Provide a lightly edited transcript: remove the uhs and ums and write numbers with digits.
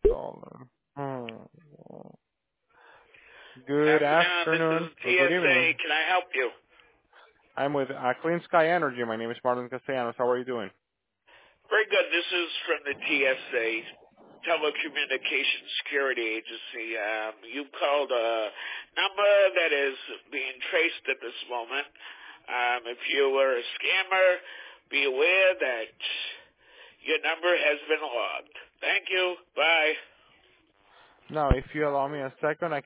Dollar. Good Afternoon, this is afternoon, or good TSA. evening. Can I help you? I'm with Clean Sky Energy. My name is Martin Castellanos. How are you doing? Very good. This is from the TSA, Telecommunications Security Agency. You called a number that is being traced at this moment. If you were a scammer, be aware that your number has been logged. Thank you. Bye. Now, if you allow me a second, I